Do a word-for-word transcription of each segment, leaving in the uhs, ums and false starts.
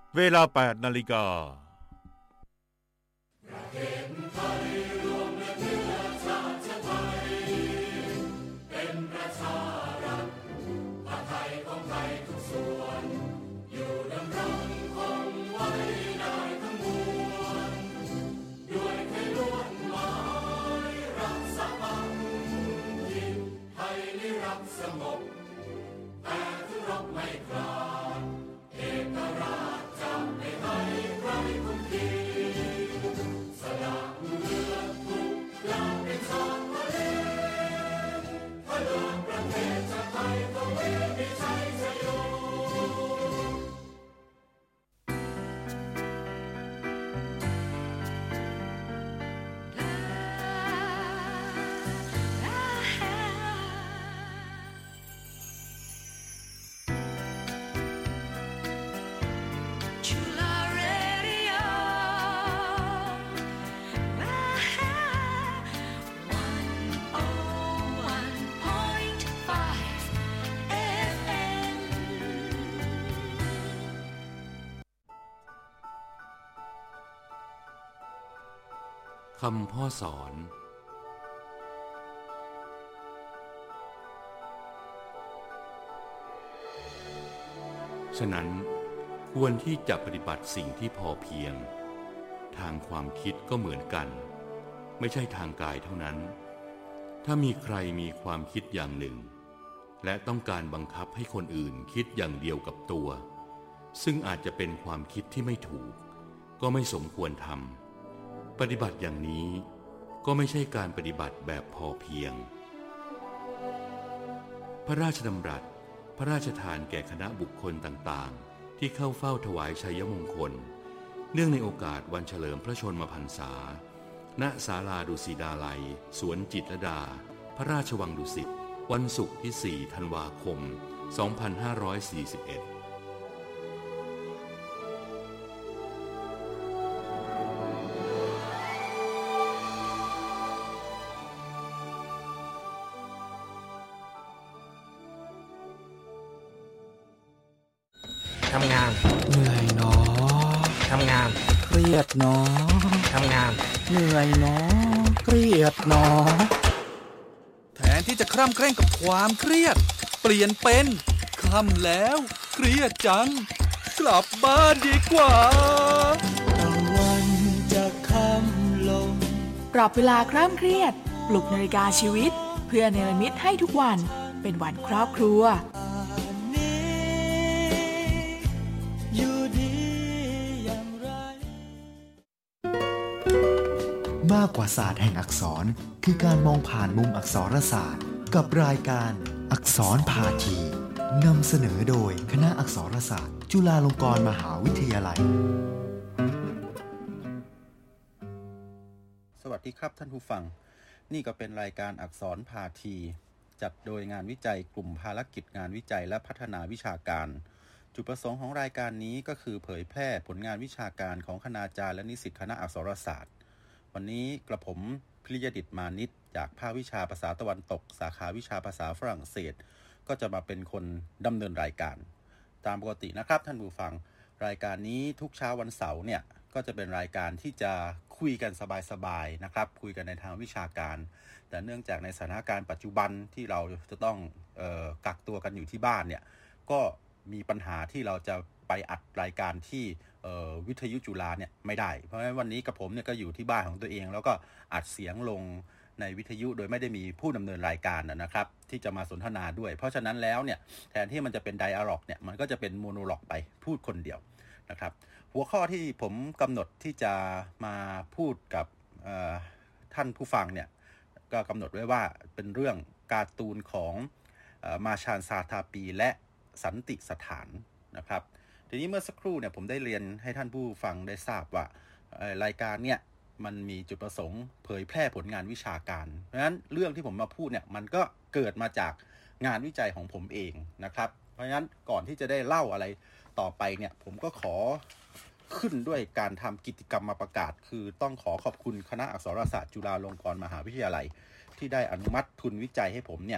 เวลา แปดนาฬิกาคำพ่อสอนฉะนั้นควรที่จะปฏิบัติสิ่งที่พอเพียงทางความคิดก็เหมือนกันไม่ใช่ทางกายเท่านั้นถ้ามีใครมีความคิดอย่างหนึ่งและต้องการบังคับให้คนอื่นคิดอย่างเดียวกับตัวซึ่งอาจจะเป็นความคิดที่ไม่ถูกก็ไม่สมควรทำปฏิบัติอย่างนี้ก็ไม่ใช่การปฏิบัติแบบพอเพียงพระราชดำรัสพระราชทานแก่คณะบุคคลต่างๆที่เข้าเฝ้าถวายชัยมงคลเนื่องในโอกาสวันเฉลิมพระชนมพรรษาณศาลาดุสิตาลัยสวนจิตรลดาพระราชวังดุสิตวันศุกร์ที่สี่ธันวาคมสองพันห้าร้อยสี่สิบเอ็ดทำงานเหนื่อยเนาะทำงานเครียดเนาะทำงานเหนื่อยเนาะเครียดเนาะแทนที่จะคร่ำเคร่งกับความเครียดเปลี่ยนเป็นค่ำแล้วเครียดจังกลับบ้านดีกว่าตะวันจะค่ำลงปรับเวลาคร่ำเครียดปลุกนาฬิกาชีวิตเพื่อเนรมิตให้ทุกวันเป็นวันครอบครัวมากกว่าศาสตร์แห่งอักษรคือการมองผ่านมุมอักษรศาสตร์กับรายการอักษรพาทีนำเสนอโดยคณะอักษรศาสตร์จุฬาลงกรณ์มหาวิทยาลัยสวัสดีครับท่านผู้ฟังนี่ก็เป็นรายการอักษรพาทีจัดโดยงานวิจัยกลุ่มภารกิจงานวิจัยและพัฒนาวิชาการจุดประสงค์ของรายการนี้ก็คือเผยแพร่ผลงานวิชาการของคณาจารย์และนิสิตคณะอักษรศาสตร์วันนี้กระผมพิริยดิษฐ์มานิชจากภาควิชาภาษาตะวันตกสาขาวิชาภาษาฝรั่งเศสก็จะมาเป็นคนดำเนินรายการตามปกตินะครับท่านผู้ฟังรายการนี้ทุกเช้าวันเสาร์เนี่ยก็จะเป็นรายการที่จะคุยกันสบายๆนะครับคุยกันในทางวิชาการแต่เนื่องจากในสถานการณ์ปัจจุบันที่เราจะต้องเอ่อกักตัวกันอยู่ที่บ้านเนี่ยก็มีปัญหาที่เราจะไปอัดรายการที่วิทยุจุฬาเนี่ยไม่ได้เพราะฉะนั้นวันนี้กับผมเนี่ยก็อยู่ที่บ้านของตัวเองแล้วก็อัดเสียงลงในวิทยุโดยไม่ได้มีผู้ดำเนินรายการนะครับที่จะมาสนทนาด้วยเพราะฉะนั้นแล้วเนี่ยแทนที่มันจะเป็นไดอะล็อกเนี่ยมันก็จะเป็นโมโนล็อกไปพูดคนเดียวนะครับหัวข้อที่ผมกำหนดที่จะมาพูดกับท่านผู้ฟังเนี่ยก็กำหนดไว้ว่าเป็นเรื่องการ์ตูนของมาชานซาทาปีและสันติสถานนะครับทีนี้เมื่อสักครู่เนี่ยผมได้เรียนให้ท่านผู้ฟังได้ทราบว่ารายการเนี่ยมันมีจุดประสงค์เผยแพร่ผลงานวิชาการเพราะฉะนั้นเรื่องที่ผมมาพูดเนี่ยมันก็เกิดมาจากงานวิจัยของผมเองนะครับเพราะฉะนั้นก่อนที่จะได้เล่าอะไรต่อไปเนี่ยผมก็ขอขึ้นด้วยการทำกิจกรรมมาประกาศคือต้องขอขอบคุณคณะอักษรศาสตร์จุฬาลงกรณ์มหาวิทยาลัยที่ได้อนุมัติทุนวิจัยให้ผมเนี่ย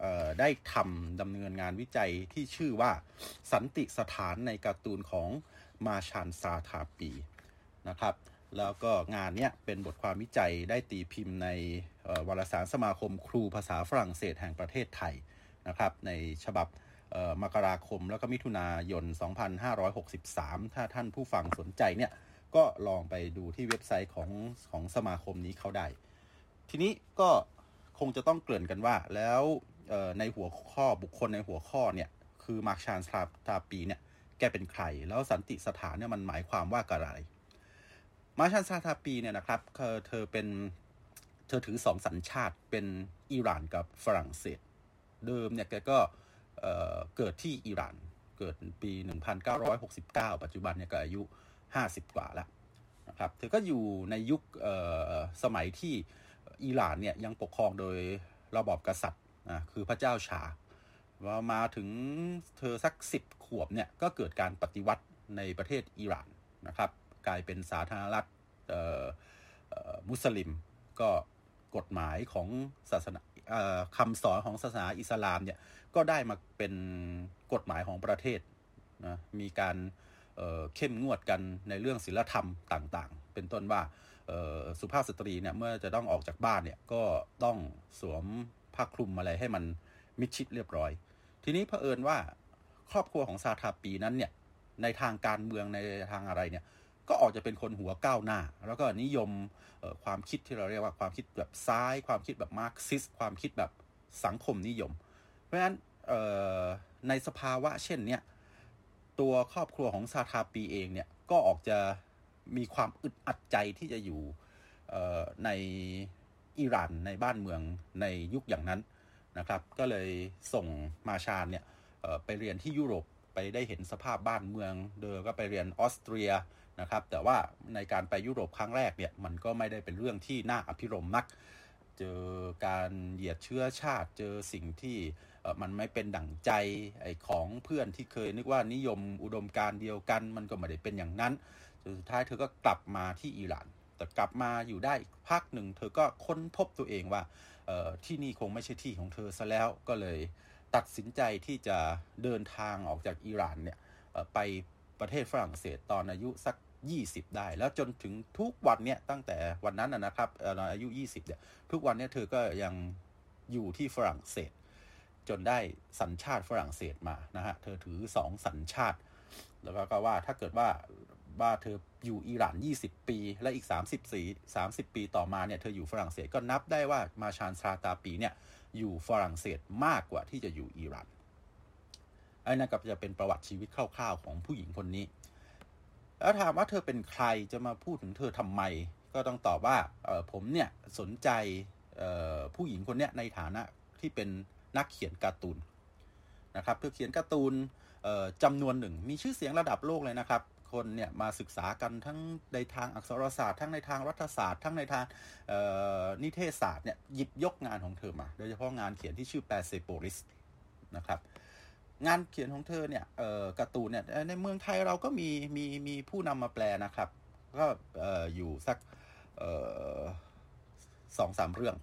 ได้ทำดำเนินงานวิจัยที่ชื่อว่าสันติสถานในการ์ตูนของมาชานซาทาปีนะครับแล้วก็งานเนี้ยเป็นบทความวิจัยได้ตีพิมพ์ในวารสารสมาคมครูภาษาฝรั่งเศสแห่งประเทศไทยนะครับในฉบับมกราคมแล้วก็มิถุนายนสองพันห้าร้อยหกสิบสามถ้าท่านผู้ฟังสนใจเนี่ยก็ลองไปดูที่เว็บไซต์ของของสมาคมนี้เขาได้ทีนี้ก็คงจะต้องเกริ่นกันว่าแล้วในหัวข้อบุคคลในหัวข้อเนี่ยคือมาร์คชานทาปีเนี่ยแกเป็นใครแล้วสันติสถานเนี่ยมันหมายความว่าอะไรมาร์คชานทาปีเนี่ยนะครับเธอเป็นเธอถือสองสัญชาติเป็นอิหร่านกับฝรั่งเศสเดิมเนี่ยแกก็เอ่อเกิดที่อิหร่านเกิดปีหนึ่งพันเก้าร้อยหกสิบเก้าปัจจุบันเนี่ยก็อายุห้าสิบกว่าแล้วนะครับเธอก็อยู่ในยุคเอ่อสมัยที่อิหร่านเนี่ยยังปกครองโดยระบอบกษัตริย์นะคือพระเจ้าชาว่ามาถึงเธอสักสิบขวบเนี่ยก็เกิดการปฏิวัติในประเทศอิหร่านนะครับกลายเป็นสาธารณรัฐเอ่อเอ่อมุสลิมก็กฎหมายของศาสนาคำสอนของศาสนาอิสลามเนี่ยก็ได้มาเป็นกฎหมายของประเทศนะมีการเอ่อเข้มงวดกันในเรื่องศีลธรรมต่างๆเป็นต้นว่าสุภาพสตรีเนี่ยเมื่อจะต้องออกจากบ้านเนี่ยก็ต้องสวมผ้าคลุมอะไรให้มันมิดชิดเรียบร้อยทีนี้เผอิญว่าครอบครัวของซาทาปีนั้นเนี่ยในทางการเมืองในทางอะไรเนี่ยก็ออกจะเป็นคนหัวก้าวหน้าแล้วก็นิยมความคิดที่เราเรียกว่าความคิดแบบซ้ายความคิดแบบมาร์กซิสความคิดแบบสังคมนิยมเพราะฉะนั้นในสภาวะเช่นเนี้ยตัวครอบครัวของซาทาปีเองเนี่ยก็ออกจะมีความอึดอัดใจที่จะอยู่ในอิหร่านในบ้านเมืองในยุคอย่างนั้นนะครับก็เลยส่งมาชานเนี่ยไปเรียนที่ยุโรปไปได้เห็นสภาพบ้านเมืองเดิมก็ไปเรียนออสเตรียนะครับแต่ว่าในการไปยุโรปครั้งแรกเนี่ยมันก็ไม่ได้เป็นเรื่องที่น่าอภิรมย์นักเจอการเหยียดเชื้อชาติเจอสิ่งที่มันไม่เป็นดั่งใจไอ้ของเพื่อนที่เคยนึกว่านิยมอุดมการณ์เดียวกันมันก็ไม่ได้เป็นอย่างนั้นจนสุดท้ายเธอก็กลับมาที่อิหร่านแต่กลับมาอยู่ได้พักหนึ่งเธอก็ค้นพบตัวเองว่าที่นี่คงไม่ใช่ที่ของเธอซะแล้วก็เลยตัดสินใจที่จะเดินทางออกจากอิหร่านเนี่ยไปประเทศฝรั่งเศสตอนอายุสักยี่สิบได้แล้วจนถึงทุกวันเนี่ยตั้งแต่วันนั้นนะครับอายุยี่สิบเนี่ยทุกวันเนี่ยเธอก็ยังอยู่ที่ฝรั่งเศสจนได้สัญชาติฝรั่งเศสมานะฮะเธอถือสองสัญชาติแล้วก็ว่าถ้าเกิดว่าว่าเธออยู่อิหร่านยี่สิบปีและอีกสามสิบสี่ สามสิบปีต่อมาเนี่ยเธออยู่ฝรั่งเศสก็นับได้ว่ามาชานซาทาปีเนี่ยอยู่ฝรั่งเศสมากกว่าที่จะอยู่อิหร่านไอ้นั่นก็จะเป็นประวัติชีวิตคร่าวๆของผู้หญิงคนนี้แล้วถามว่าเธอเป็นใครจะมาพูดถึงเธอทำไมก็ต้องตอบว่าผมเนี่ยสนใจผู้หญิงคนนี้ในฐานะที่เป็นนักเขียนการ์ตูนนะครับเธอเขียนการ์ตูนจำนวนหนึ่งมีชื่อเสียงระดับโลกเลยนะครับคนเนี่ยมาศึกษากันทั้งในทางอักษรศาสตร์ทั้งในทางรัฐศาสตร์ทั้งในทางนิเทศศาสตร์เนี่ยหยิบยกงานของเธอมาโดยเฉพาะงานเขียนที่ชื่อ Persepolis นะครับงานเขียนของเธอเนี่ยการ์ตูนเนี่ยในเมืองไทยเราก็มีมีมีผู้นำมาแปลนะครับก็อยู่สักสองสามเรื่อง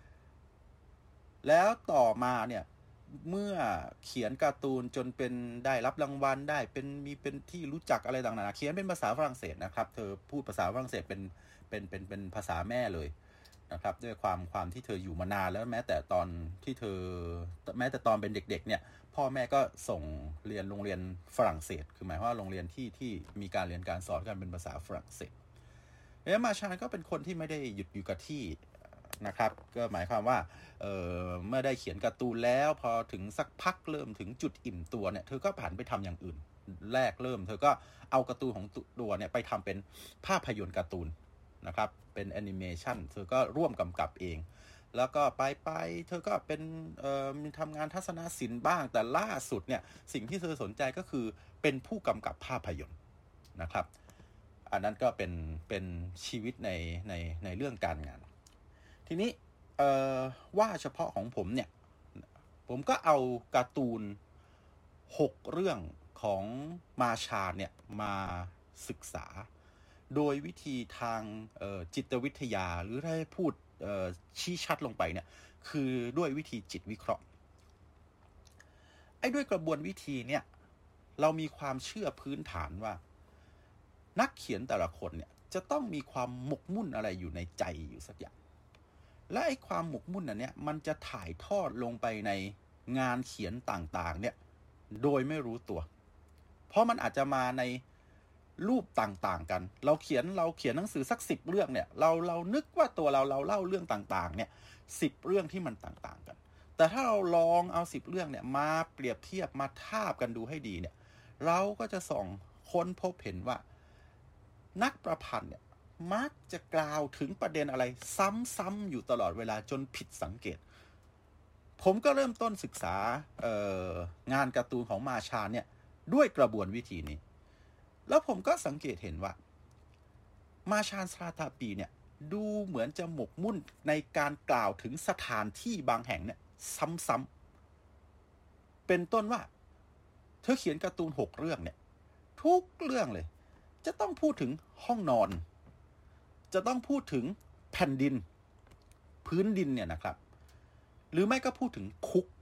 แล้วต่อมาเนี่ยเมื่อเขียนการ์ตูนจนเป็นได้รับรางวัลได้เป็นมีเป็นที่รู้จักอะไรต่างๆเขียนเป็นภาษาฝรั่งเศสนะครับเธอพูดภาษาฝรั่งเศสเป็นเป็นเป็นเป็นภาษาแม่เลยนะครับด้วยความความที่เธออยู่มานานแล้วแม้แต่ตอนที่เธอแม้แต่ตอนเป็นเด็กๆเนี่ยพ่อแม่ก็ส่งเรียนโรงเรียนฝรั่งเศสคือหมายว่าโรงเรียนที่ที่มีการเรียนการสอนกันเป็นภาษาฝรั่งเศสแล้วมาชานก็เป็นคนที่ไม่ได้หยุดอยู่กับที่นะครับก็หมายความว่า เ, เมื่อได้เขียนการ์ตูนแล้วพอถึงสักพักเริ่มถึงจุดอิ่มตัวเนี่ยเธอก็ผันไปทำอย่างอื่นแรกเริ่มเธอก็เอาการ์ตูนของตัวเนี่ยไปทำเป็นภาพยนตร์การ์ตูนนะครับเป็นแอนิเมชันเธอก็ร่วมกำกับเองแล้วก็ไปไปเธอก็เป็นมีทำงานทัศนศิลป์บ้างแต่ล่าสุดเนี่ยสิ่งที่เธอสนใจก็คือเป็นผู้กำกับภาพยนตร์นะครับอันนั้นก็เป็นเป็นชีวิตในในในเรื่องการงานทีนี้ว่าเฉพาะของผมเนี่ยผมก็เอาการ์ตูนหกเรื่องของมาชาเนี่ยมาศึกษาโดยวิธีทางจิตวิทยาหรือถ้าให้พูดชี้ชัดลงไปเนี่ยคือด้วยวิธีจิตวิเคราะห์อ้ด้วยกระบวนวิธีเนี่ยเรามีความเชื่อพื้นฐานว่านักเขียนแต่ละคนเนี่ยจะต้องมีความหมกมุ่นอะไรอยู่ในใจอยู่สักอย่างและไอ้ความหมกมุ่นอันเนี้ยมันจะถ่ายทอดลงไปในงานเขียนต่างๆเนี่ยโดยไม่รู้ตัวเพราะมันอาจจะมาในรูปต่างๆกันเราเขียนเราเขียนหนังสือสักสิบเรื่องเนี่ยเราเรานึกว่าตัวเราเราเล่าเรื่องต่างๆเนี่ยสิบเรื่องที่มันต่างๆกันแต่ถ้าเราลองเอาสิบเรื่องเนี่ยมาเปรียบเทียบมาทาบกันดูให้ดีเนี่ยเราก็จะส่องค้นพบเห็นว่านักประพันธ์เนี่ยมักจะกล่าวถึงประเด็นอะไรซ้ำๆอยู่ตลอดเวลาจนผิดสังเกตผมก็เริ่มต้นศึกษางานการ์ตูนของมาชาเนี่ยด้วยกระบวนวิธีนี้แล้วผมก็สังเกตเห็นว่ามาชาซาตาปีเนี่ยดูเหมือนจะหมกมุ่นในการกล่าวถึงสถานที่บางแห่งเนี่ยซ้ำๆเป็นต้นว่าเธอเขียนการ์ตูนหกเรื่องเนี่ยทุกเรื่องเลยจะต้องพูดถึงห้องนอนจะต้องพูดถึงแผ่นดินพื้นดินเนี่ยนะครับหรือไม่ก็พูดถึงคุก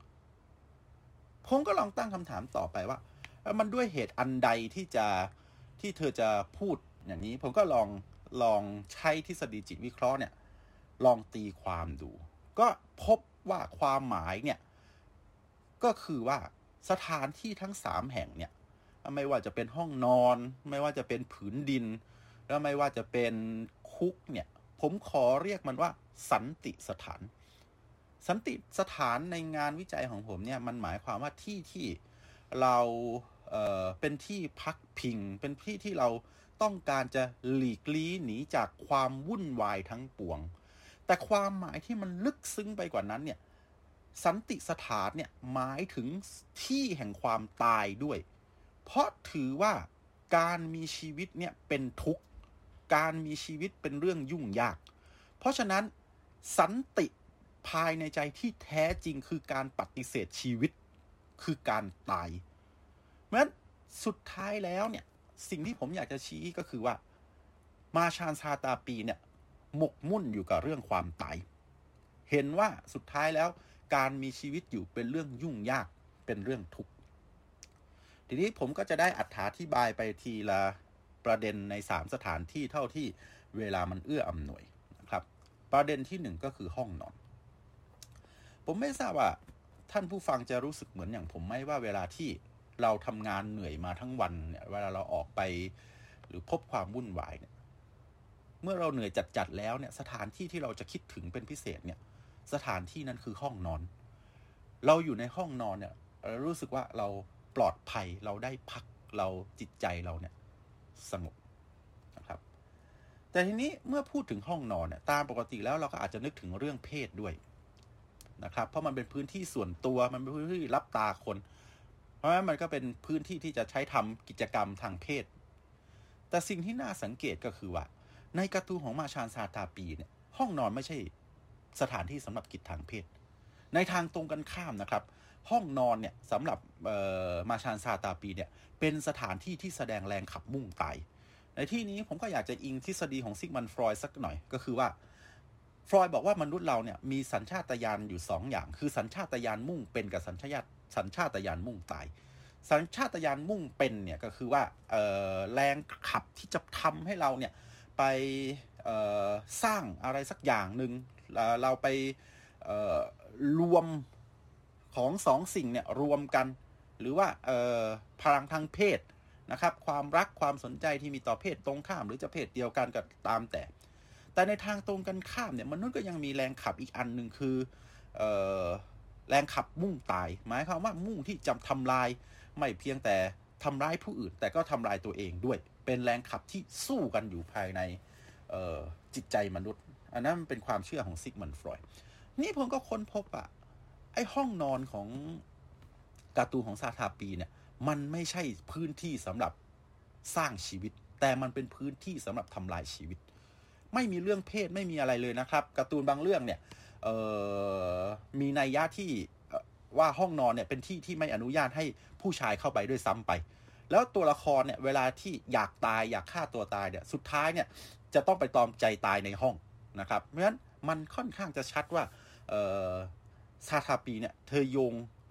ผมก็ลองตั้งคำถามต่อไปว่ามันด้วยเหตุอันใดที่จะที่เธอจะพูดอย่างนี้ผมก็ลองลองใช้ทฤษฎีจิตวิเคราะห์เนี่ยลองตีความดูก็พบว่าความหมายเนี่ยก็คือว่าสถานที่ทั้งสามแห่งเนี่ยไม่ว่าจะเป็นห้องนอนไม่ว่าจะเป็นผืนดินแล้วไม่ว่าจะเป็นคุกเนี่ยผมขอเรียกมันว่าสันติสถานสันติสถานในงานวิจัยของผมเนี่ยมันหมายความว่าที่ที่เราเอ่อเป็นที่พักพิงเป็นที่ที่เราต้องการจะหลีกลี่หนีจากความวุ่นวายทั้งปวงแต่ความหมายที่มันลึกซึ้งไปกว่านั้นเนี่ยสันติสถานเนี่ยหมายถึงที่แห่งความตายด้วยเพราะถือว่าการมีชีวิตเนี่ยเป็นทุกข์การมีชีวิตเป็นเรื่องยุ่งยากเพราะฉะนั้นสันติภายในใจที่แท้จริงคือการปฏิเสธชีวิตคือการตายเพราะฉะนั้นสุดท้ายแล้วเนี่ยสิ่งที่ผมอยากจะชี้ก็คือว่ามาชาซาตาปีเนี่ยหมกมุ่นอยู่กับเรื่องความตายเห็นว่าสุดท้ายแล้วการมีชีวิตอยู่เป็นเรื่องยุ่งยากเป็นเรื่องทุกข์ทีนี้ผมก็จะได้อธิบายไปทีละประเด็นในสามสถานที่เท่าที่เวลามันเอื้ออำนวยนะครับประเด็นที่หนึ่งก็คือห้องนอนผมไม่ทราบว่าท่านผู้ฟังจะรู้สึกเหมือนอย่างผมไหมว่าเวลาที่เราทำงานเหนื่อยมาทั้งวันเนี่ยเวลาเราออกไปหรือพบความวุ่นวายเนี่ยเมื่อเราเหนื่อยจัดๆแล้วเนี่ยสถานที่ที่เราจะคิดถึงเป็นพิเศษเนี่ยสถานที่นั้นคือห้องนอนเราอยู่ในห้องนอนเนี่ยเรารู้สึกว่าเราปลอดภัยเราได้พักเราจิตใจเราเนี่ยสงบนะครับแต่ทีนี้เมื่อพูดถึงห้องนอนเนี่ยตามปกติแล้วเราก็อาจจะนึกถึงเรื่องเพศด้วยนะครับเพราะมันเป็นพื้นที่ส่วนตัวมันเป็นพื้นที่รับตาคนเพราะฉะนั้นมันก็เป็นพื้นที่ที่จะใช้ทำกิจกรรมทางเพศแต่สิ่งที่น่าสังเกตก็คือว่าในการ์ตูนของมาชาซาตาปีเนี่ยห้องนอนไม่ใช่สถานที่สำหรับกิจทางเพศในทางตรงกันข้ามนะครับห้องนอนเนี่ยสำหรับมาชาซาตาปีเนี่ยเป็นสถานที่ที่แสดงแรงขับมุ่งตายในที่นี้ผมก็อยากจะอิงทฤษฎีของซิกมันด์ฟรอยด์สักหน่อยก็คือว่าฟรอยด์บอกว่ามนุษย์เราเนี่ยมีสัญชาตญาณอยู่สองอย่างคือสัญชาตญาณมุ่งเป็นกับสัญชาตสัญชาตญาณมุ่งตายสัญชาตญาณมุ่งเป็นเนี่ยก็คือว่าแรงขับที่จะทำให้เราเนี่ยไปสร้างอะไรสักอย่างหนึ่งเราไปรวมของสองสิ่งเนี่ยรวมกันหรือว่าพลังทางเพศนะครับความรักความสนใจที่มีต่อเพศตรงข้ามหรือจะเพศเดียวกันก็ตามแต่แต่ในทางตรงกันข้ามเนี่ยมนุษย์ก็ยังมีแรงขับอีกอันหนึ่งคือเอ่อแรงขับมุ่งตายหมายความว่ามุ่งที่จะทำลายไม่เพียงแต่ทำร้ายผู้อื่นแต่ก็ทำลายตัวเองด้วยเป็นแรงขับที่สู้กันอยู่ภายในจิตใจมนุษย์อันนั้นเป็นความเชื่อของซิกมันด์ฟรอยด์นี่ผมก็ค้นพบอะไอ้ห้องนอนของการ์ตูนของซาตาปีเนี่ยมันไม่ใช่พื้นที่สำหรับสร้างชีวิตแต่มันเป็นพื้นที่สำหรับทำลายชีวิตไม่มีเรื่องเพศไม่มีอะไรเลยนะครับการ์ตูนบางเรื่องเนี่ยมีนัยยะที่ว่าห้องนอนเนี่ยเป็นที่ที่ไม่อนุญาตให้ผู้ชายเข้าไปด้วยซ้ำไปแล้วตัวละครเนี่ยเวลาที่อยากตายอยากฆ่าตัวตายเนี่ยสุดท้ายเนี่ยจะต้องไปตอมใจตายในห้องนะครับเพราะฉะนั้นมันค่อนข้างจะชัดว่าซาตาปีเนี่ยเธอโยง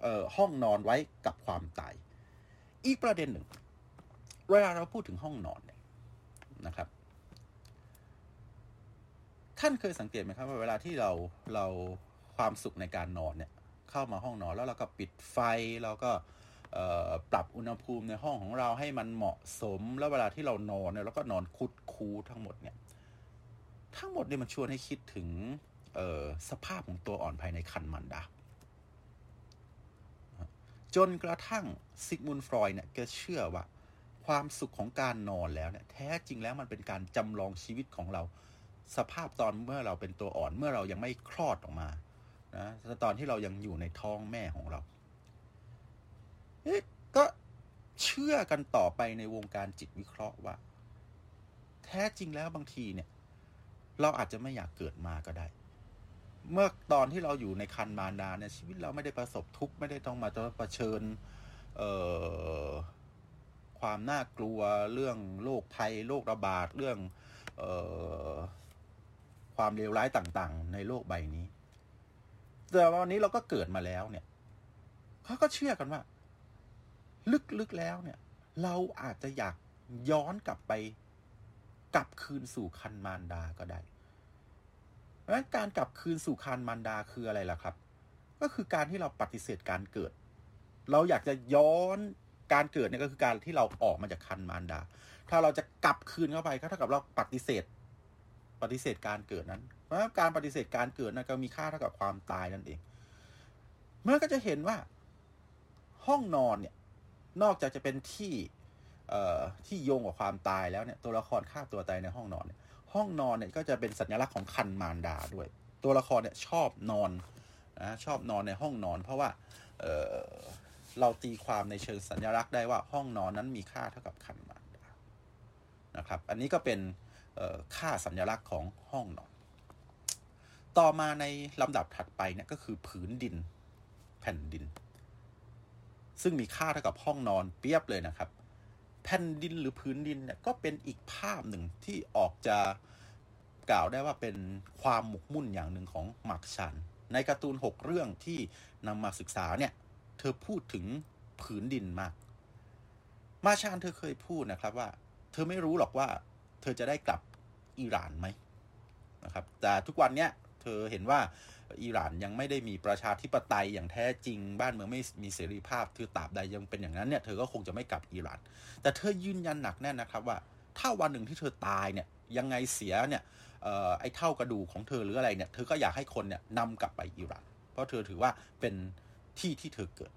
อ่อห้องนอนไว้กับความตายอีกประเด็นหนึ่งเวลาเราพูดถึงห้องนอนเนี่ยนะครับท่านเคยสังเกตไหมครับว่าเวลาที่เราเราความสุขในการนอนเนี่ยเข้ามาห้องนอนแล้วเราก็ปิดไฟเราก็ปรับอุณหภูมิในห้องของเราให้มันเหมาะสมแล้วเวลาที่เรานอนเนี่ยเราก็นอนคุดคูทั้งหมดเนี่ยทั้งหมดเนี่ยมันชวนให้คิดถึงสภาพของตัวอ่อนภายในครรภ์มารดาจนกระทั่งซิกมุนด์ฟรอยด์เนี่ยแกเชื่อว่าความสุขของการนอนแล้วเนี่ยแท้จริงแล้วมันเป็นการจำลองชีวิตของเราสภาพตอนเมื่อเราเป็นตัวอ่อนเมื่อเรายังไม่คลอดออกมานะตอนที่เรายังอยู่ในท้องแม่ของเราก็เชื่อกันต่อไปในวงการจิตวิเคราะห์ว่าแท้จริงแล้วบางทีเนี่ยเราอาจจะไม่อยากเกิดมาก็ได้เมื่อตอนที่เราอยู่ในครรภ์มารดาเนี่ยชีวิตเราไม่ได้ประสบทุกข์ไม่ได้ต้องมาต้องเผชิญเอ่อความน่ากลัวเรื่องโรคภัยโรคระบาดเรื่องเอ่อความเลวร้ายต่างๆในโลกใบนี้แต่วันนี้เราก็เกิดมาแล้วเนี่ยเขาก็เชื่อกันว่าลึกๆแล้วเนี่ยเราอาจจะอยากย้อนกลับไปกลับคืนสู่ครรภ์มารดาก็ได้เพราะฉะนั้นการกลับคืนสู่ครรภ์มารดาคืออะไรล่ะครับก็คือการที่เราปฏิเสธการเกิดเราอยากจะย้อนการเกิดเนี่ยก็คือการที่เราออกมาจากครรภ์มารดาถ้าเราจะกลับคืนเข้าไปก็เท่ากับเราปฏิเสธปฏิเสธการเกิดนั้นเพราะการปฏิเสธการเกิดนั้นก็มีค่าเท่ากับความตายนั่นเองเมื่อก็จะเห็นว่าห้องนอนเนี่ยนอกจากจะเป็นที่เอ่อที่โยงกับความตายแล้วเนี่ยตัวละครฆ่าตัวตายในห้องนอนเนี่ยห้องนอนเนี่ยก็จะเป็นสัญลักษณ์ของครรภ์มารดาด้วยตัวละครเนี่ยชอบนอนนะชอบนอนในห้องนอนเพราะว่าเอ่อเราตีความในเชิงสัญลักษณ์ได้ว่าห้องนอนนั้นมีค่าเท่ากับครรภ์มารดานะครับอันนี้ก็เป็นค่าสัญลักษณ์ของห้องนอนต่อมาในลำดับถัดไปเนี่ยก็คือผืนดินแผ่นดินซึ่งมีค่าเท่ากับห้องนอนเปียบเลยนะครับแผ่นดินหรือผืนดินเนี่ยก็เป็นอีกภาพหนึ่งที่ออกจะกล่าวได้ว่าเป็นความหมกมุ่นอย่างหนึ่งของมาร์กชันในการ์ตูนหกเรื่องที่นำมาศึกษาเนี่ยเธอพูดถึงผืนดินมากมาชานเธอเคยพูดนะครับว่าเธอไม่รู้หรอกว่าเธอจะได้กลับอิหร่านไหมนะครับแต่ทุกวันเนี้ยเธอเห็นว่าอิหร่านยังไม่ได้มีประชาธิปไตยอย่างแท้จริงบ้านเมืองไม่มีเสรีภาพเธอตราบใดยังเป็นอย่างนั้นเนี่ยเธอก็คงจะไม่กลับอิหร่านแต่เธอยืนยันหนักแน่นนะครับว่าถ้าวันหนึ่งที่เธอตายเนี่ยยังไงเสียเนี่ยเอ่อไอ้เท่ากระดูกของเธอหรืออะไรเนี่ยเธอก็อยากให้คนเนี่ยนำกลับไปอิหร่านเพราะเธอถือว่าเป็นที่ที่เธอเกิด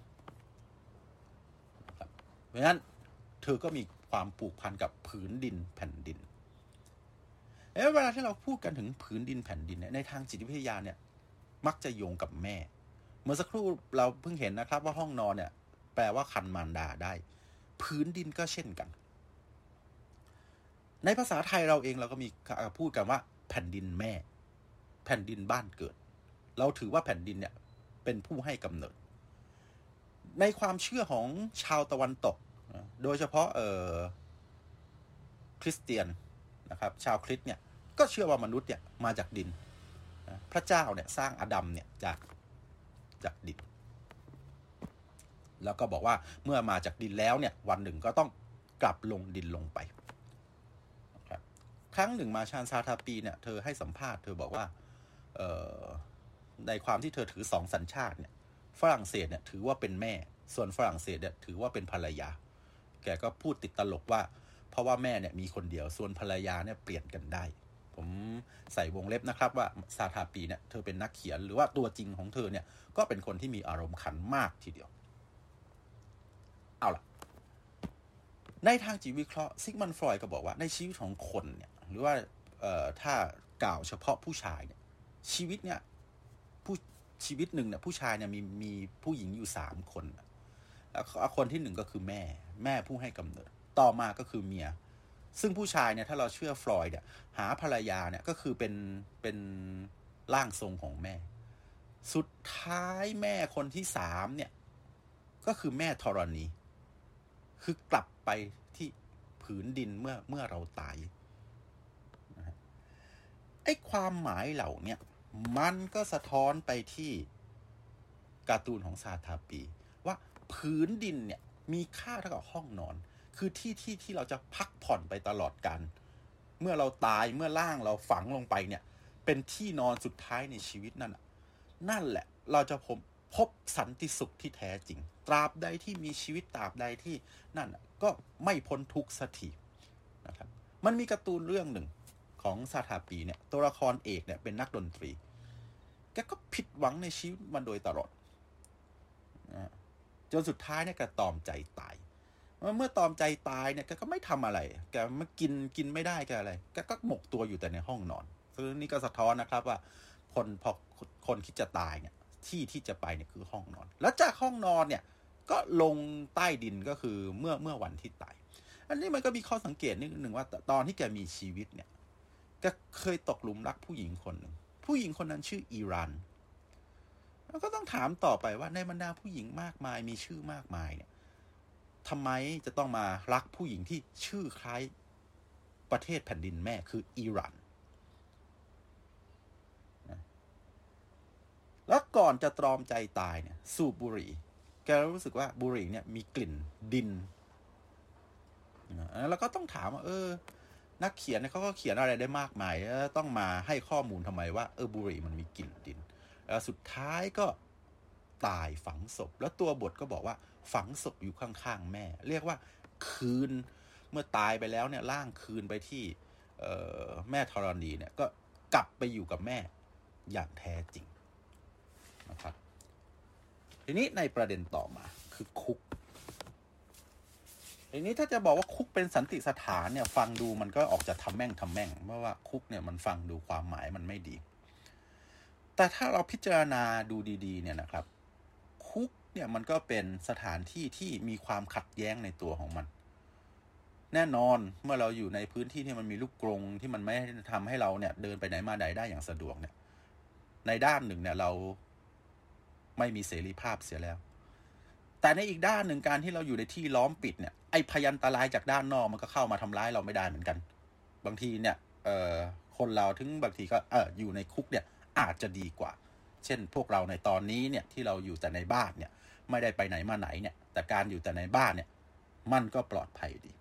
เพราะฉะนั้นเธอก็มีความผูกพันกับผืนดินแผ่นดินเวลาที่เราพูดกันถึงผืนดินแผ่นดินเนี่ยในทางจิตวิทยาเนี่ยมักจะโยงกับแม่เมื่อสักครู่เราเพิ่งเห็นนะครับว่าห้องนอนเนี่ยแปลว่าครรภ์มารดาได้ผืนดินก็เช่นกันในภาษาไทยเราเองเราก็มีพูดกันว่าแผ่นดินแม่แผ่นดินบ้านเกิดเราถือว่าแผ่นดินเนี่ยเป็นผู้ให้กำเนิดในความเชื่อของชาวตะวันตกโดยเฉพาะเอ่อคริสเตียนนะครับชาวคริสต์เนี่ยก็เชื่อว่ามนุษย์เนี่ยมาจากดินพระเจ้าเนี่ยสร้างอาดัมเนี่ยจากจากดินแล้วก็บอกว่าเมื่อมาจากดินแล้วเนี่ยวันหนึ่งก็ต้องกลับลงดินลงไปครับครั้งหนึ่งมาชานซาทาปีเนี่ยเธอให้สัมภาษณ์เธอบอกว่าเอ่อในความที่เธอถือสองสัญชาติเนี่ยฝรั่งเศสเนี่ยถือว่าเป็นแม่ส่วนฝรั่งเศสเนี่ยถือว่าเป็นภรรยาแกก็พูดติดตลกว่าเพราะว่าแม่เนี่ยมีคนเดียวส่วนภรรยาเนี่ยเปลี่ยนกันได้ผมใส่วงเล็บนะครับว่าซาทาปีเนี่ยเธอเป็นนักเขียนหรือว่าตัวจริงของเธอเนี่ยก็เป็นคนที่มีอารมณ์ขันมากทีเดียวเอาล่ะในทางจิตวิเคราะห์ซิกมันด์ฟรอยด์ก็บอกว่าในชีวิตของคนเนี่ยหรือว่าเอ่อถ้ากล่าวเฉพาะผู้ชายเนี่ยชีวิตเนี่ยผู้ชีวิตหนึ่งเนี่ยผู้ชายเนี่ยมีมีผู้หญิงอยู่สามคนแล้วคนที่หนึ่งก็คือแม่แม่ผู้ให้กำเนิดต่อมาก็คือเมียซึ่งผู้ชายเนี่ยถ้าเราเชื่อฟรอยด์เนี่ยหาภรรยาเนี่ยก็คือเป็นเป็นร่างทรงของแม่สุดท้ายแม่คนที่สามเนี่ยก็คือแม่ธรณีคือกลับไปที่ผืนดินเมื่อเมื่อเราตายนะไอ้ความหมายเหล่านี้มันก็สะท้อนไปที่การ์ตูนของซาทาปีว่าพื้นดินเนี่ยมีค่าเท่ากับห้องนอนคือที่ที่ที่เราจะพักผ่อนไปตลอดกาลเมื่อเราตายเมื่อร่างเราฝังลงไปเนี่ยเป็นที่นอนสุดท้ายในชีวิตนั่นน่ะนั่นแหละเราจะพบพบสันติสุขที่แท้จริงตราบใดที่มีชีวิตตราบใดที่นั่นน่ะก็ไม่พ้นทุกข์สักทีนะครับมันมีการ์ตูนเรื่องหนึ่งของซาทาปีเนี่ยตัวละครเอกเนี่ยเป็นนักดนตรีแกก็ผิดหวังในชีวิตมาโดยตลอดนะจนสุดท้ายเนี่ยแกตอมใจตายเมื่อตอมใจตายเนี่ยแกก็ไม่ทำอะไรแกไม่กินกินไม่ได้แกอะไรแกก็หมกตัวอยู่แต่ในห้องนอนซึ่งนี่ก็สะท้อนนะครับว่าคนพอคนคิดจะตายเนี่ยที่ที่จะไปเนี่ยคือห้องนอนแล้วจากห้องนอนเนี่ยก็ลงใต้ดินก็คือเมื่อเมื่อวันที่ตายอันนี้มันก็มีข้อสังเกตนิดนึงว่าตอนที่แกมีชีวิตเนี่ยแกเคยตกหลุมรักผู้หญิงคนหนึ่งผู้หญิงคนนั้นชื่ออีรันแล้วก็ต้องถามต่อไปว่าในบรรดาผู้หญิงมากมายมีชื่อมากมายเนี่ยทำไมจะต้องมารักผู้หญิงที่ชื่อคล้ายประเทศแผ่นดินแม่คืออิหร่านแล้วก่อนจะตรอมใจตายเนี่ยสูบบุหรี่แกรู้สึกว่าบุหรี่เนี่ยมีกลิ่นดินแล้วก็ต้องถามว่าเออนักเขียนเนี่ยเขาก็เขียนอะไรได้มากมายต้องมาให้ข้อมูลทำไมว่าเออบุหรี่มันมีกลิ่นดินแล้วสุดท้ายก็ตายฝังศพแล้วตัวบทก็บอกว่าฝังศพอยู่ข้างๆแม่เรียกว่าคืนเมื่อตายไปแล้วเนี่ยร่างคืนไปที่แม่ธรณีเนี่ยก็กลับไปอยู่กับแม่อย่างแท้จริงนะครับทีนี้ในประเด็นต่อมาคือคุกทีนี้ถ้าจะบอกว่าคุกเป็นสันติสถานเนี่ยฟังดูมันก็ออกจะทำแม่งทำแม่งเพราะว่าคุกเนี่ยมันฟังดูความหมายมันไม่ดีแต่ถ้าเราพิจารณาดูดีๆเนี่ยนะครับคุกเนี่ยมันก็เป็นสถานที่ที่มีความขัดแย้งในตัวของมันแน่นอนเมื่อเราอยู่ในพื้นที่ที่มันมีลูกกรงที่มันไม่ทำให้เราเนี่ยเดินไปไหนมาไหนได้อย่างสะดวกเนี่ยในด้านหนึ่งเนี่ยเราไม่มีเสรีภาพเสียแล้วแต่ในอีกด้านหนึ่งการที่เราอยู่ในที่ล้อมปิดเนี่ยไอ้พยันตรายจากด้านนอกมันก็เข้ามาทำร้ายเราไม่ได้เหมือนกันบางทีเนี่ยเอ่อคนเราถึงบางทีก็เอออยู่ในคุกเนี่ยอาจจะดีกว่าเช่นพวกเราในตอนนี้เนี่ยที่เราอยู่แต่ในบ้านเนี่ยไม่ได้ไปไหนมาไหนเนี่ยแต่การอยู่แต่ในบ้านเนี่ยมันก็ปลอดภัยดี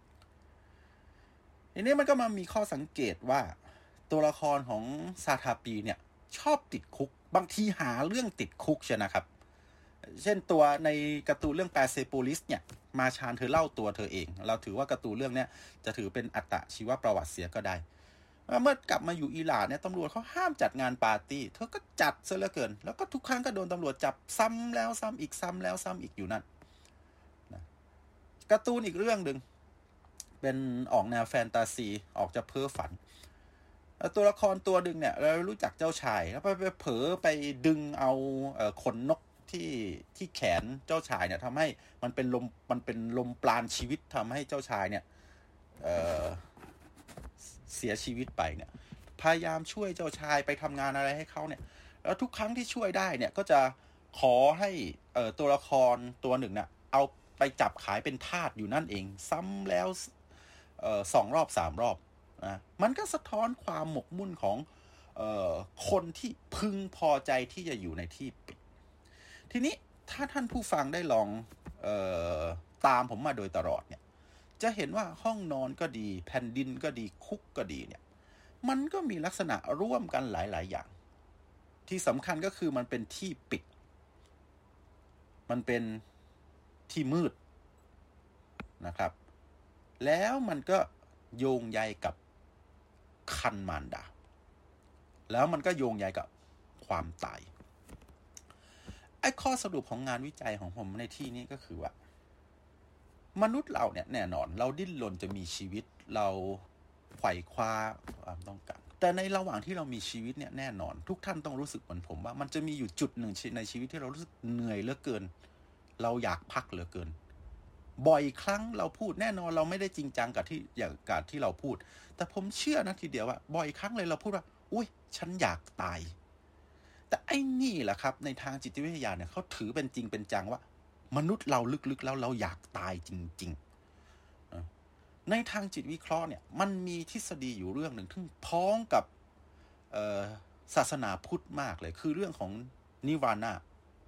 ทีนี้มันก็มามีข้อสังเกตว่าตัวละครของซาทาปีเนี่ยชอบติดคุกบางทีหาเรื่องติดคุกใช่นะครับเช่นตัวในการ์ตูนเรื่องแปรเซโปลิสเนี่ยมาชานเธอเล่าตัวเธอเองเราถือว่าการ์ตูนเรื่องนี้จะถือเป็นอัตชีวประวัติเสียก็ได้เมื่อกลับมาอยู่อิหร่านเนี่ยตำรวจเขาห้ามจัดงานปาร์ตี้เธอก็จัดซะเหลือเกินแล้วก็ทุกครั้งก็โดนตำรวจจับซ้ำแล้วซ้ำอีกซ้ำแล้วซ้ำอีกอยู่นั่นนะการ์ตูนอีกเรื่องหนึ่งเป็นออกแนวแฟนตาซีออกจะเพ้อฝันตัวละครตัวหนึ่งเนี่ยเรารู้จักเจ้าชายแล้วไปเผลอไปดึงเอาขนนกที่ที่แขนเจ้าชายเนี่ยทำให้มันเป็นลมมันเป็นลมปราณชีวิตทำให้เจ้าชายเนี่ยเอ่อเสียชีวิตไปเนี่ยพยายามช่วยเจ้าชายไปทำงานอะไรให้เขาเนี่ยแล้วทุกครั้งที่ช่วยได้เนี่ยก็จะขอให้เอ่อตัวละครตัวหนึ่งเนี่ยเอาไปจับขายเป็นทาสอยู่นั่นเองซ้ำแล้วเอ่อสองรอบสามรอบนะมันก็สะท้อนความหมกมุ่นของเอ่อคนที่พึงพอใจที่จะอยู่ในที่ปิดทีนี้ถ้าท่านผู้ฟังได้ลองเอ่อตามผมมาโดยตลอดเนี่ยจะเห็นว่าห้องนอนก็ดีแผ่นดินก็ดีคุกก็ดีเนี่ยมันก็มีลักษณะร่วมกันหลายๆอย่างที่สำคัญก็คือมันเป็นที่ปิดมันเป็นที่มืดนะครับแล้วมันก็โยงใยกับคันมารดาแล้วมันก็โยงใยกับความตายไอ้ข้อสรุปของงานวิจัยของผมในที่นี้ก็คือว่ามนุษย์เราเนี่ยแน่นอนเราดิ้นรนจะมีชีวิตเราไขว่คว้าความต้องการแต่ในระหว่างที่เรามีชีวิตเนี่ยแน่นอนทุกท่านต้องรู้สึกเหมือนผมว่ามันจะมีอยู่จุดหนึ่งในชีวิตที่เรารู้สึกเหนื่อยเหลือเกินเราอยากพักเหลือเกินบ่อยครั้งเราพูดแน่นอนเราไม่ได้จริงจังกับที่อย่างกับที่เราพูดแต่ผมเชื่อนะทีเดียวว่าบ่อยครั้งเลยเราพูดว่าอุ้ยฉันอยากตายแต่ไอ้นี่แหละครับในทางจิตวิทยาเนี่ยเขาถือเป็นจริงเป็นจังว่ามนุษย์เราลึกๆแล้วเราอยากตายจริงๆในทางจิตวิเคราะห์เนี่ยมันมีทฤษฎีอยู่เรื่องหนึ่งที่พ้องกับศาสนาพุทธมากเลยคือเรื่องของนิวานา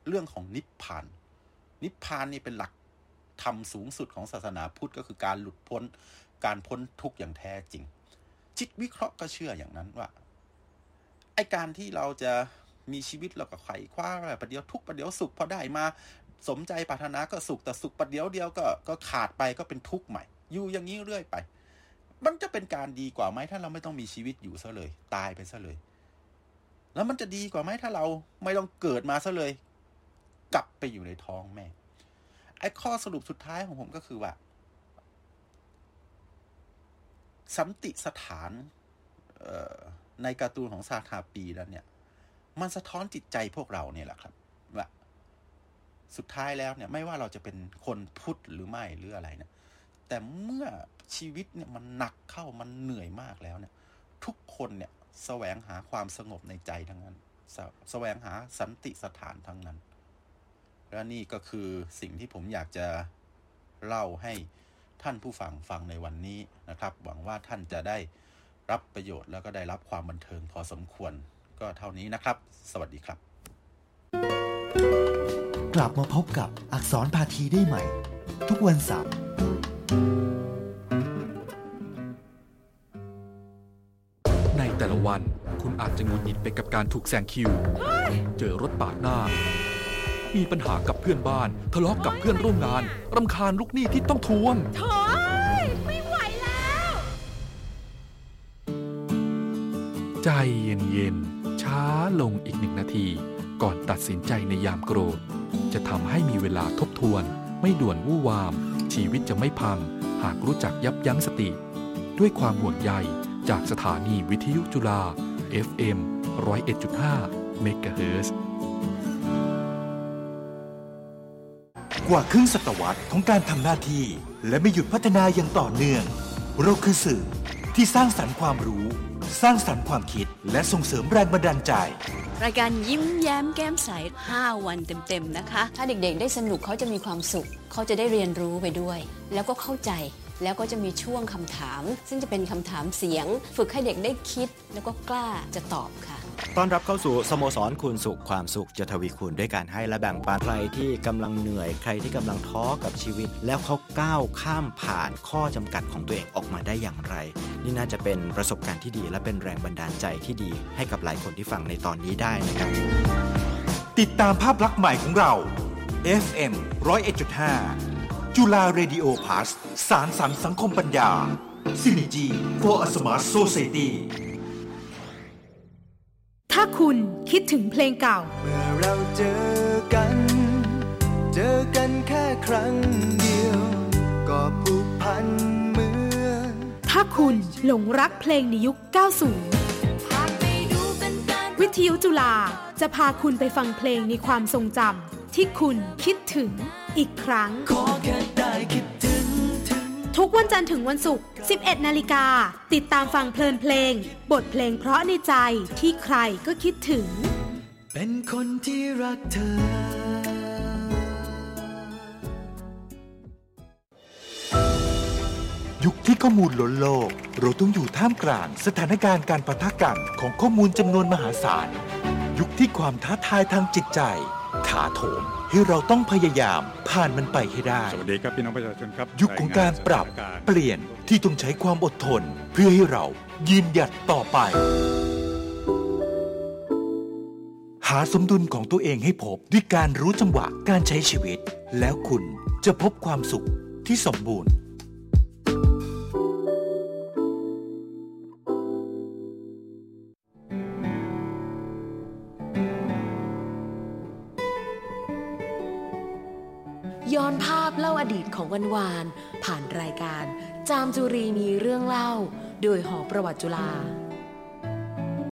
เรื่องของนิพพานนิพพานนี่เป็นหลักธรรมสูงสุดของศาสนาพุทธก็คือการหลุดพ้นการพ้นทุกข์อย่างแท้จริงจิตวิเคราะห์ก็เชื่ออย่างนั้นว่าไอ้การที่เราจะมีชีวิตเราก็ไขว่คว้าอะไรประเดี๋ยวทุกข์ประเดี๋ยวสุขพอได้มาสมใจปรารถนาก็สุขแต่สุขประเดี๋ยวเดียวก็ก็ขาดไปก็เป็นทุกข์ใหม่อยู่อย่างนี้เรื่อยไปมันจะเป็นการดีกว่าไหมถ้าเราไม่ต้องมีชีวิตอยู่ซะเลยตายไปซะเลยแล้วมันจะดีกว่าไหมถ้าเราไม่ต้องเกิดมาซะเลยกลับไปอยู่ในท้องแม่ไอ้ข้อสรุปสุดท้ายของผมก็คือว่าสันติสถานในการ์ตูนของซาทาปีแล้วเนี่ยมันสะท้อนจิตใจพวกเราเนี่ยแหละครับว่าสุดท้ายแล้วเนี่ยไม่ว่าเราจะเป็นคนพุทธหรือไม่หรืออะไรเนี่ยแต่เมื่อชีวิตเนี่ยมันหนักเข้ามันเหนื่อยมากแล้วเนี่ยทุกคนเนี่ยแสวงหาความสงบในใจทั้งนั้นแสวงหาสันติสถานทั้งนั้นและนี่ก็คือสิ่งที่ผมอยากจะเล่าให้ท่านผู้ฟังฟังในวันนี้นะครับหวังว่าท่านจะได้รับประโยชน์แล้วก็ได้รับความบันเทิงพอสมควรก็เท่านี้นะครับสวัสดีครับกลับมาพบกับอักษรภาคีได้ใหม่ทุกวันเสาร์ในแต่ละวันคุณอาจจะหงุดหงิดไปกับการถูกแซงคิวเจอรถปาดหน้ามีปัญหากับเพื่อนบ้านทะเลาะกับเพื่อนร่วมงานรำคาญลูกหนี้ที่ต้องทวงโถ่ไม่ไหวแล้วใจเย็นๆช้าลงอีกหนึ่งนาทีก่อนตัดสินใจในยามโกรธจะทำให้มีเวลาทบทวนไม่ด่วนวู่วามชีวิตจะไม่พังหากรู้จักยับยั้งสติด้วยความห่วงใยจากสถานีวิทยุจุฬา เอฟ เอ็ม หนึ่งศูนย์เอ็ดจุดห้า เมกะเฮิรตซ์กว่าครึ่งศตวรรษของการทำหน้าที่และไม่หยุดพัฒนาอย่างต่อเนื่องเราคือสื่อที่สร้างสรรค์ความรู้สร้างสรรค์ความคิดและส่งเสริมแรงบันดาลใจรายการยิ้มแย้มแก้มใสห้าวันเต็มๆนะคะถ้าเด็กๆได้สนุกเขาจะมีความสุขเขาจะได้เรียนรู้ไปด้วยแล้วก็เข้าใจแล้วก็จะมีช่วงคำถามซึ่งจะเป็นคำถามเสียงฝึกให้เด็กได้คิดแล้วก็กล้าจะตอบค่ะต้อนรับเข้าสู่สโมสรคูณสุขความสุขจะทวีคูณด้วยการให้และแบ่งปันใครที่กำลังเหนื่อยใครที่กำลังท้อกับชีวิตแล้วเขาก้าวข้ามผ่านข้อจำกัดของตัวเองออกมาได้อย่างไรนี่น่าจะเป็นประสบการณ์ที่ดีและเป็นแรงบันดาลใจที่ดีให้กับหลายคนที่ฟังในตอนนี้ได้นะครับติดตามภาพลักษณ์ใหม่ของเรา เอฟ เอ็ม หนึ่งศูนย์เอ็ดจุดห้า จุฬาเรดิโอพลัสสารสรรค์สังคมปัญญา Synergy for a Smart Society ถ้าคุณคิดถึงเพลงเก่าเมื่อเราเจอกันเจอกันแค่ครั้งเดียวก็ผูกพันเหมือนถ้าคุณหลงรักเพลงในยุค เก้าสิบ วิทยุจุฬาจะพาคุณไปฟังเพลงในความทรงจำที่คุณคิดถึงอีกครั้งขอแค่ได้คิดถึงทุกวันจันทร์ถึงวันศุกร์ สิบเอ็ดนาฬิกา ติดตามฟังเพลินเพลงบทเพลงเพราะในใจที่ใครก็คิดถึงเป็นคนที่รักเธอยุคที่ข้อมูลล้นโลกเราต้องอยู่ท่ามกลางสถานการณ์การปะทะกันของข้อมูลจำนวนมหาศาลยุคที่ความท้าทายทางจิตใจถาโถมให้เราต้องพยายามผ่านมันไปให้ได้สวัสดีครับพี่น้องประชาชนครับยุคของการปรับเปลี่ยนที่ต้องใช้ความอดทนเพื่อให้เรายืนหยัดต่อไปหาสมดุลของตัวเองให้พบด้วยการรู้จังหวะการใช้ชีวิตแล้วคุณจะพบความสุขที่สมบูรณ์ย้อนภาพเล่าอดีตของวันวานผ่านรายการจามจุรีมีเรื่องเล่าโดยหอประวัติจุฬา